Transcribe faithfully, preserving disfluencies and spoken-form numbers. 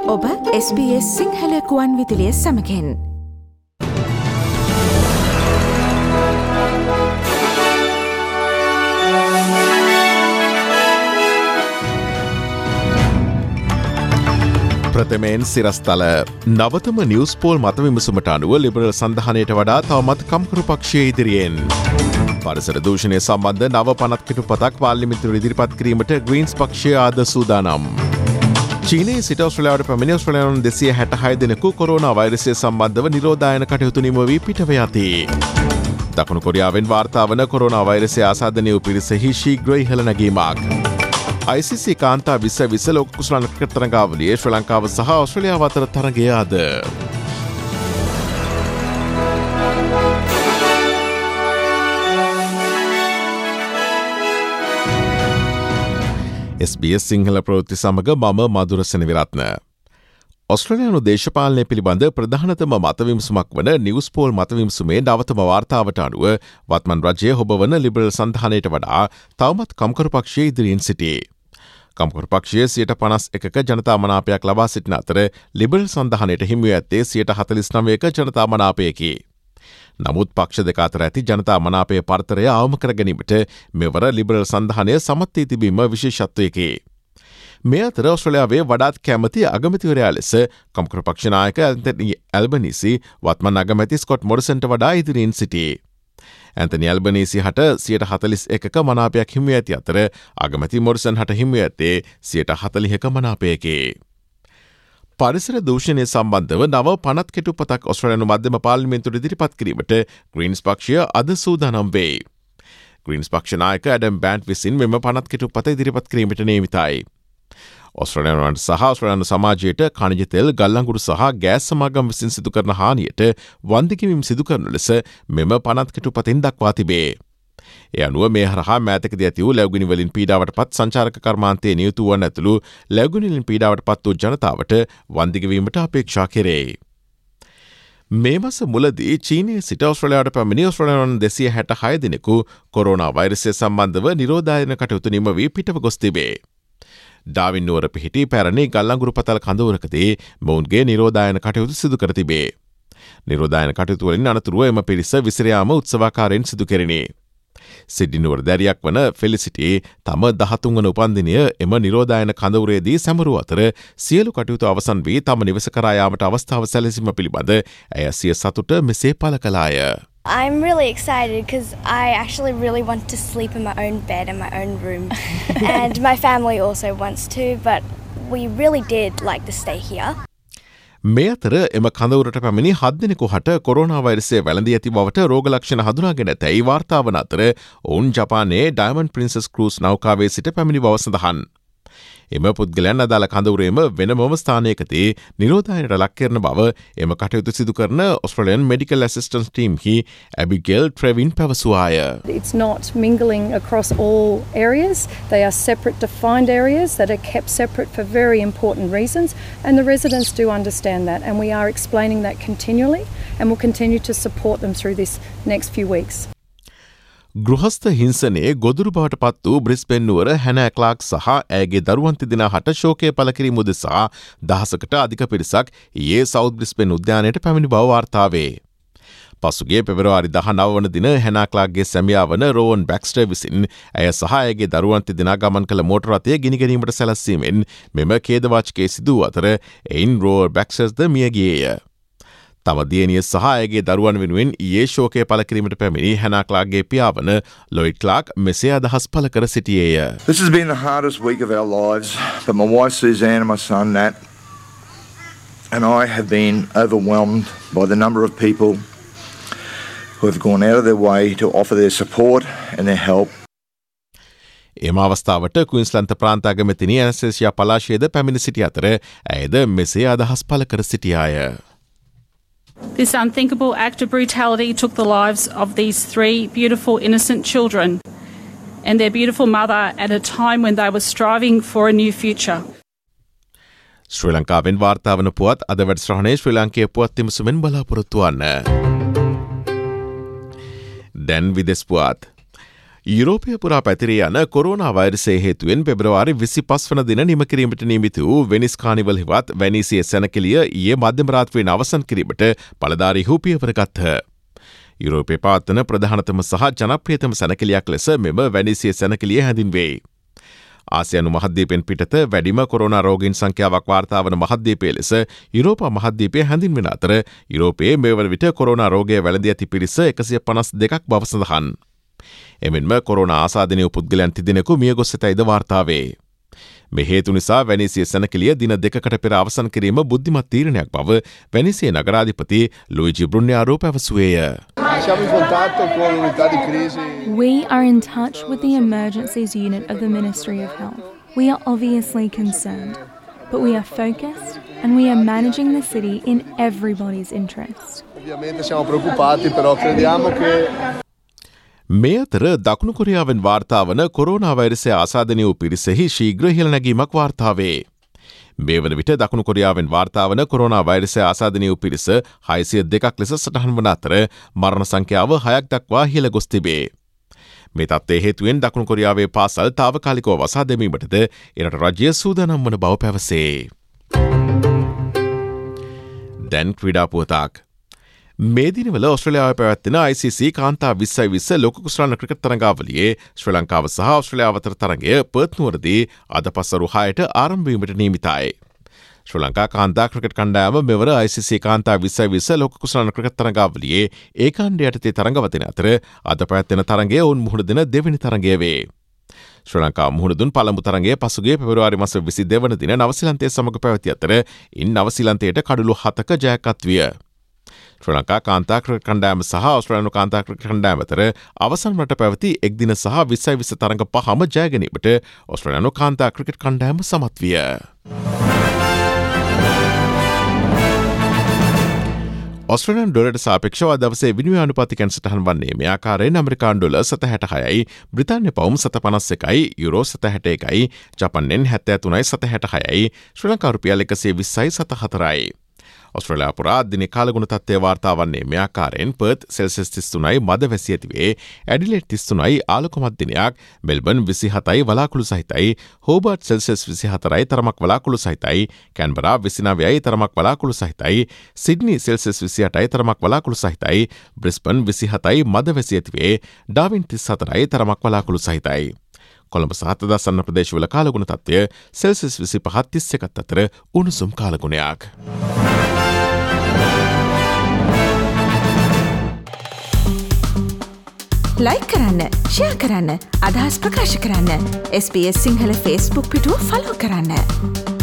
ඔබ S B S Sinhala කුවන් විදුලිය සමගින් ප්‍රථමයෙන් සිරස්තල නවතම නිවුස් පෝල් මත විමසුමට අනුව ලිබරල් සන්ධානයට වඩා තවමත් කම්කරු පක්ෂය ඉදිරියෙන්. පරිසර දූෂණය සම්බන්ධ නව පනත් පිටුපතක් පාර්ලිමේන්තුවට ඉදිරිපත් කිරීමට ග්‍රීන්ස් පක්ෂය ආද සූදානම්. චීනයේ සිට ඔස්ට්‍රේලියාවට පැමිණි ඔස්ට්‍රේලියානු දෙසිය හැටහය දෙනෙකු කොරෝනා වෛරසය සම්බන්ධව නිරෝධායන කටයුතු නිම වී පිටව යති. දකුණු කොරියාවෙන් වාර්තා වන කොරෝනා වෛරසය ආසාදනය වූ පිරිසෙහි ශීඝ්‍ර ඉහළ නැගීමක්. I C C කාන්තා විස්ස විස්ස ලෝක කුසලාන ක්‍රිකට් තරඟාවලියේ ශ්‍රී ලංකාව සහ ඔස්ට්‍රේලියාව අතර තරඟය ආද. S B S සිංහල ප්‍රවෘත්ති සමග මම මధుර සෙනවිරත්න. ඔස්ට්‍රේලියානු දේශපාලනය පිළිබඳ ප්‍රධානතම මතවිමසුමක් වන නිවුස් පෝල් මතවිමසුමේ නවතම වාර්තාවට අනුව වත්මන් රජය හොබවන ලිබරල් සන්ධානයට වඩා තවමත් කම්කරු පක්ෂය ඉදිරියෙන් සිටී. කම්කරු පක්ෂය සියයට පනස් එකක ජනතා මනාපයක් ලබා සිටින අතර ලිබරල් සන්ධානයට හිමිව ඇත්තේ සියයට හතලිස් නවයක ජනතා මනාපයකි. නමුත් පක්ෂ දෙක අතර ඇති ජනතා මනාපය පරතරය අවම කර ගැනීමට මෙවර ලිබරල් සන්ධානය සමත් වී තිබීම විශේෂත්වයකි. මේ අතර ඔස්ට්‍රේලියාවේ වඩාත් කැමති අගමැතිවරයා ලෙස කම්කරු පක්ෂ නායක ඇන්තනි ඇල්බනීසි වත්මන් අගමැති ස්කොට් මොරිසන්ට වඩා ඉදිරියෙන් සිටී. ඇන්තනි ඇල්බනීසි හට සියයට හතලිස් එකක මනාපයක් හිමිව ඇති අතර අගමැති මොරිසන් හට හිමිව ඇත්තේ සියයට හතලිහක මනාපයකි. පරිසර දූෂණය සම්බන්ධව නව පනත් කෙටුපතක් ඔස්ට්‍රේලියානු මධ්‍යම පාර්ලිමේන්තුවට ඉදිරිපත් කිරීමට ග්‍රීන්ස් පක්ෂය අද සූදානම් වේ. ග්‍රීන්ස් පක්ෂ නායක ඇඩම් බෑන්ට් විසින් මෙම පනත් කෙටුපත ඉදිරිපත් කිරීමට නියමිතයි. ඔස්ට්‍රේලියානුවන්ට සහ ඔස්ට්‍රේලියානු සමාජයට කණිජ තෙල් ගල්ලංගුරු සහ ගෑස් සමාගම් විසින් සිදු කරන හානියට වන්දිකිවීම් සිදු කරන ලෙස මෙම පනත් කෙටුපතින් දක්වා තිබේ. ඒ අනුව මේ හරහා මෑතකදී ඇති වූ ලැබුගිනි වලින් පීඩාවට පත් සංචාරක කර්මාන්තයේ නියුතු වන ඇතුළු ලැබුගිනි වලින් පීඩාවට පත් වූ ජනතාවට වන්දිගවීමට අපේක්ෂා කෙරේ. මේ මාස මුලදී චීනයේ සිට ඔස්ට්‍රේලියාවට පැමිණි ඔස්ට්‍රේලියානු දෙසිය හැටහය දෙනෙකු කොරෝනා වෛරසය සම්බන්ධව නිරෝධායන කටයුතු නිම වී පිටව ගොස් තිබේ. ඩාවින් නුවර පිහිටි පැරණි ගල්ලංගුරු පතල කඳවුරකදී මොවුන්ගේ නිරෝධායන කටයුතු සිදු කර තිබේ. නිරෝධායන කටයුතු වලින් අනතුරුව එම පිරිස විසිරයාම උත්සවාකාරයෙන් සිදු කෙරිණි. සිඩ්නි නුවර දැරියක් වන ෆෙලිසිටි තම දහතුන් වන උපන්දිනය එම නිරෝධායන කඳවුරේදී සැමරුව අතර සියලු කටයුතු අවසන් වී තම නිවස කරා යාමට අවස්ථාව සැලසීම පිළිබඳ ඇය සිය සතුට මෙසේ පළ කළාය. I'm really excited because I actually really want to sleep in my own bed in my own room and my family also wants to, but we really did like to stay here. මේ අතර එම කඳවුරට පැමිණි හත් දෙනෙකු හට corona වෛරසය වැළඳී ඇති බවට රෝග ලක්ෂණ හඳුනාගෙන ඇතැයි වාර්තා වන අතර ඔවුන් ජපානයේ ඩයමන්ඩ් ප්‍රින්සස් ක්‍රූස් නෞකාවේ සිට පැමිණි බව සඳහන්. එම පුද්ගලයන් අදාළ කඳවුරේම වෙනමම ස්ථානයකදී නිරෝධායනයට ලක් කරන බව එම කටයුතු සිදු කරන ඔස්ට්‍රේලියන් මෙඩිකල් ඇසිස්ටන්ස් ටීම්හි ඇබිගේල් ට්‍රෙවින් පැවසුවාය. It's not mingling across all areas. They are separate defined areas that are kept separate for very important reasons, and the residents do understand that, and we are explaining that continually and will continue to support them through this next few weeks. ගෘහස්ත හිංසනයේ ගොදුරු බවට පත් වූ Brisbane නුවර හැනෑ clerk සහ ඇගේ දරුවන් තිදෙනා හට ශෝකය පළ කිරීම උදෙසා දහසකට අධික පිරිසක් ඊයේ සවුත් බ්‍රිස්බේන් උද්‍යානයට පැමිණි බව වාර්තා වේ. පසුගිය පෙබරවාරි දහනව වන දින හැනා ක්ලාක්ගේ සැමියා වන රෝවන් බැක්ස්ටර් විසින් ඇය සහ ඇගේ දරුවන් තිදෙනා ගමන් කළ මෝටර රථය ගිනි ගැනීමට සැලැස්වීමෙන් මෙම ඛේදවාචකය සිදු වූ අතර එයින් රෝවන් බැක්ස්ටර්ද මිය ගියේය. තම දියණිය සහ ඇගේ දරුවන් වෙනුවෙන් ඊයේ ශෝකය පළ කිරීමට පැමිණි හැනා ක්ලාක්ගේ පියා වන ලොයිඩ් ක්ලාක් මෙසේ අදහස් පළ කර සිටියේය. This has been the hardest week of our lives, but my wife Suzanne and my son Nat and I have been overwhelmed by the number of people who have gone out of their way to offer their support and their help. එම අවස්ථාවට ක්වීන්ස්ලන්ත ප්‍රාන්ත අගමැතිනි ඇනස්තේසියා පලාශයද පැමිණ සිටි අතර ඇයද මෙසේ අදහස් පළ කර සිටියාය. This unthinkable act of brutality took the lives of these three beautiful innocent children and their beautiful mother at a time when they were striving for a new future. ශ්‍රී ලංකාවෙන් වාර්තා වන පුවත් අද වැඩසටහනේ ශ්‍රී ලාංකේය පුවත් විමසුමෙන් බලාපොරොත්තු වන්න. දැන් විදෙස් පුවත්. යුරෝපය පුරා පැතිරී යන කොරෝනා වෛරසය හේතුවෙන් පෙබ්‍රවාරි විසිපස් වන දින නිම කිරීමට නියමිත වූ වෙනිස් කානිවල් හෙවත් වැනීසිය සැනකෙළිය ඊයේ මධ්‍යම රාත්‍රියෙන් අවසන් කිරීමට බලධාරීහු පියවර ගත්හ. යුරෝපයේ පවත්වන ප්‍රධානතම සහ ජනප්‍රියතම සැනකෙළියක් ලෙස මෙම වැනීසිය සැනකෙළිය හැඳින්වේ. ආසියානු මහද්වීපෙන් පිටත වැඩිම කොරෝනා රෝගීන් සංඛ්‍යාවක් වාර්තා වන මහද්වීපය ලෙස යුරෝපා මහද්වීපය හැඳින්වෙන අතර යුරෝපයේ මේ වන විට කොරෝනා රෝගය වැළඳී ඇති පිරිස එකසිය පනස් දෙකක් බව සඳහන්. එමෙන්ම කොරෝනා ආසාදනය වූ පුද්ගලයන් තිදෙනෙකු මිය ගොස් ඇතැයිද වාර්තා වේ. මේ හේතු නිසා වැනීසිය සැනකෙළිය දින දෙකකට පෙර අවසන් කිරීම බුද්ධිමත් තීරණයක් බව වැනීසිය නගරාධිපති ලුයිජි බ්‍රුන්යාරෝ පැවසුවේය. We are in touch with the emergencies unit of the Ministry of Health. We are obviously concerned, but we are focused and we are managing the city in everybody's interest. මේ අතර දකුණු කොරියාවෙන් වාර්තා වන කොරෝනා වෛරසය ආසාදනය වූ පිරිසෙහි ශීඝ්‍ර ඉහළ නැගීමක් වාර්තා වේ. මේ වන විට දකුණු කොරියාවෙන් වාර්තා වන කොරෝනා වෛරසය ආසාදනය වූ පිරිස හයසිය දෙකක් ලෙස සටහන් වන අතර මරණ සංඛ්‍යාව හයක් දක්වා ඉහළ ගොස් තිබේ. මේ තත්ත්වය හේතුවෙන් දකුණු කොරියාවේ පාසල් තාවකාලිකව වසා දැමීමටද එරට රජය සූදානම් වන බව පැවසේ. දැන් ක්‍රීඩා පුවතක්. මේ දිනවල ඔස්ට්‍රේලියාවේ පැවැත්වෙන I C C කාන්තා විස්සයි විස්ස ලෝක කුසලාන ක්‍රිකට් තරඟාවලියේ ශ්‍රී ලංකාව සහ ඔස්ට්‍රේලියාව අතර තරඟය පර්ත් නුවරදී අද පස්වරු හයට ආරම්භ වීමට නියමිතයි. ශ්‍රී ලංකා කාන්තා ක්‍රිකට් කණ්ඩායම මෙවර I C C කාන්තා විස්සයි විස්ස ලෝක කුසලාන ක්‍රිකට් තරඟාවලියේ ඒකාණ්ඩ යටතේ තරඟවදින අතර අද පැවැත්වෙන තරඟය ඔවුන් මුහුණ දෙන දෙවෙනි තරඟය වේ. ශ්‍රී ලංකා මුහුණ දුන් පළමු තරඟය පසුගිය පෙබරවාරි මාස විසි දෙක වන දින නවසීලන්තය සමග පැවති අතර ඉන් නවසීලන්තයට කඩලු හතක ජයගත් විය. ශ්‍රී ලංකා කාන්තා ක්‍රිකට් කණ්ඩායම සහ ඔස්ට්‍රේලියානු කාන්තා ක්‍රිකට් කණ්ඩායම අතර අවසන් වරට පැවති එක් දින සහ විස්සයි විස්ස තරඟ පහම ජය ගැනීමට ඔස්ට්‍රේලියානු කාන්තා ක්‍රිකට් කණ්ඩායම සමත් විය. ඔස්ට්‍රේලියානු ඩොලරයට සාපේක්ෂව දවසේ විනිමය අනුපාතිකයන් සටහන් වන්නේ මේ ආකාරයෙන් ඇමරිකානු ඩොලර් සත හැට හයයි, බ්‍රිතාන්‍ය පවුම් සත පනස් එකයි, යුරෝ සත හැට එකයි, ජපන් යෙන් හැත්තෑ තුනයි සත හැට හයයි, ශ්‍රී ලංකා රුපියල් එකසිය විස්සයි සත හතරයි. ඔස්ට්‍රේලියා පුරා දින කාලගුණ තත්ත්වය වාර්තා වන්නේ මේ ආකාරයෙන් පර්ත් සෙල්සියස් තිස් තුනයි මද වැසි ඇතිවේ, ඇඩිලේඩ් තිස් තුනයි ආලෝකමත් දිනයක්, මෙල්බන් විසි හතයි වලාකුළු සහිතයි, හෝබර්ට් සෙල්සියස් විසි හතරයි තරමක් වලාකුළු සහිතයි, කැන්බරා විසි නවයයි තරමක් වලාකුළු සහිතයි, සිඩ්නි සෙල්සියස් විසි අටයි තරමක් වලාකුළු සහිතයි, බ්‍රිස්බන් විසි හතයි මද වැසි ඇතිවේ, ඩාවින් තිස් හතරයි තරමක් වලාකුළු සහිතයි. කොළඹ සහ තදස්සන්න ප්‍රදේශවල කාලගුණ තත්ත්වය සෙල්සියස් විසි පහ තිස් එකත් අතර උණුසුම් කාලගුණයක්. ලයික් කරන්න, ෂෙයා කරන්න, අදහස් ප්‍රකාශ කරන්න. S B S Sinhala Facebook පිටුව ෆලෝ කරන්න.